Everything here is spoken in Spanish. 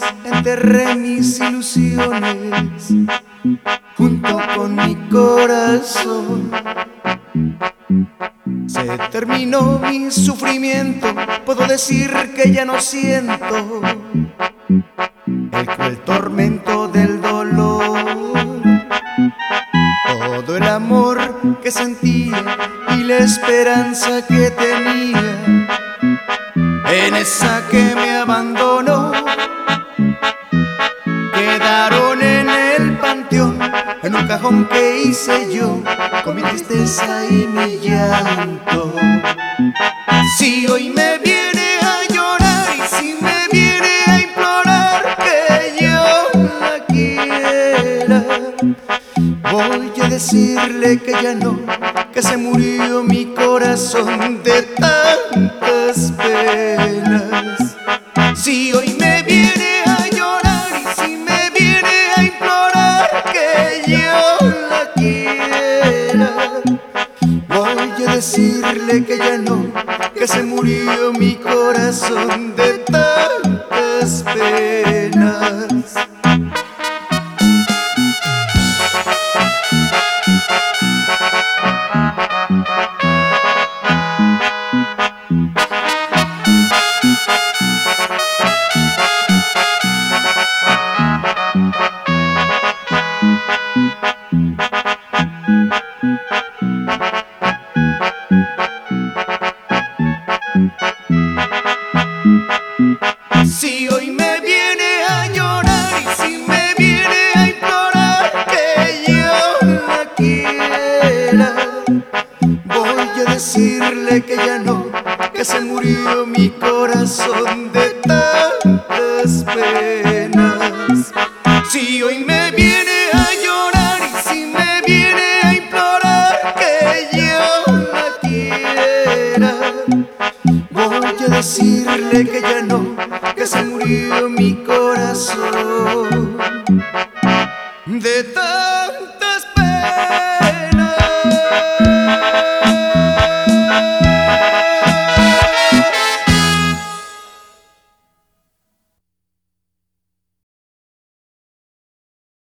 enterré mis ilusiones junto con mi corazón. Se terminó mi sufrimiento, puedo decir que ya no siento el cruel tormento del dolor. Todo el amor que sentía y la esperanza que tenía en esa que me abandonó quedaron en el panteón, en un cajón que hice yo con mi tristeza y mi llanto. Si hoy me viene a llorar y si me viene a implorar que yo la quiera, voy a decirle que ya no, que se murió mi corazón de tantas penas. Si hoy me viene a llorar y si me viene a implorar que yo la quiera, voy a decirle que ya no, que se murió mi corazón de tantas penas. Si hoy me viene a llorar y si me viene a implorar que yo la quiera, voy a decirle que ya no, que se murió mi corazón de tantas penas. Si hoy me viene a llorar y si me viene a implorar que yo la quiera, voy a decirle que ya no, que se murió mi corazón de